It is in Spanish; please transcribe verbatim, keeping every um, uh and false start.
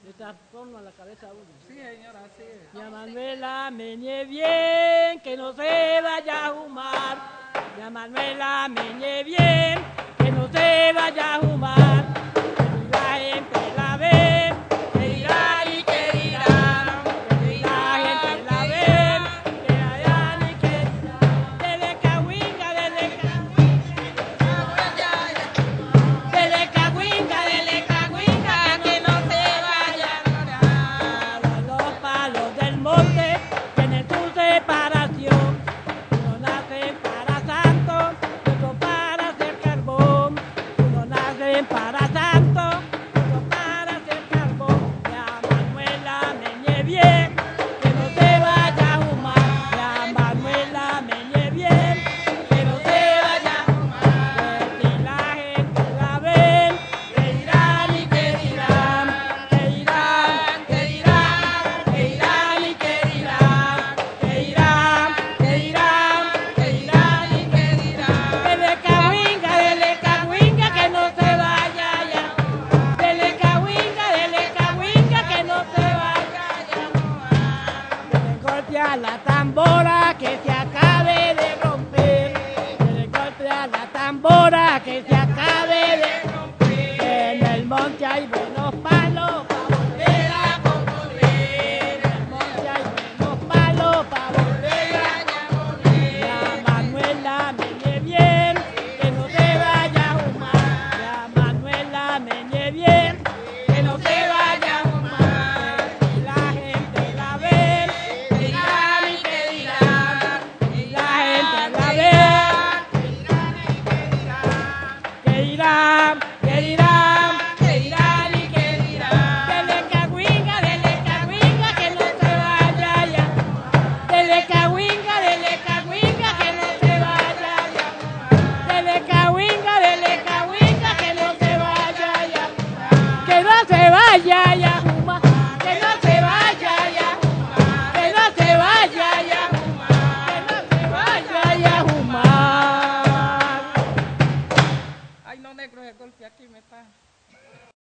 Le trastorno a la cabeza a uno. Sí, señora, así es. Ya Manuela, meñe bien, que no se vaya a fumar. Ya Manuela, meñe bien, que no se vaya a fumar. Y la gente la ve, que dirán y que dirán. Que la gente la ve, que dirán y que dirán. Dele cahuinga, dele cahuinga. Dele cahuinga, dele cahuinga, que no se vaya a llorar. Los palos del monte tienen su separación. Uno nace para santo, otro para hacer carbón. Uno nace para santo, otro para hacer carbón. Ya Manuela meñe bien, que no se vaya a fumar. Ya Manuela meñe bien, que no se vaya a fumar. Que si la gente la ve, que dirán y que dirán. Que dirán, que dirán, que dirán y que dirán. Que dirán, que dirán, que dirán y que dirán. Dele cahuinga, dele cahuinga, que no se vaya ya. Dele cahuinga, dele cahuinga, que no se vaya ya. Dele golpe a la tambora que se acabe de romper. Dele golpe a la tambora que se